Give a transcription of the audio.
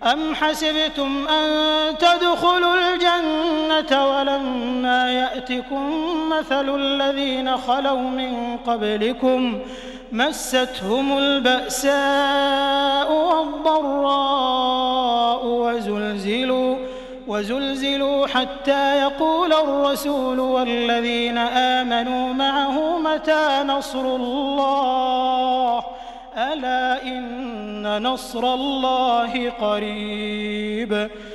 أَمْ حَسِبْتُمْ أَن تَدْخُلُوا الْجَنَّةَ وَلَمَّا يَأْتِكُم مَّثَلُ الَّذِينَ خَلَوْا مِن قَبْلِكُم مَّسَّتْهُمُ الْبَأْسَاءُ وَالضَّرَّاءُ وَزُلْزِلُوا حَتَّىٰ يَقُولَ الرَّسُولُ وَالَّذِينَ آمَنُوا مَعَهُ مَتَىٰ نَصْرُ اللَّهِ ۗ أَلَا إِنَّ نَصْرَ اللَّهِ قَرِيبٌ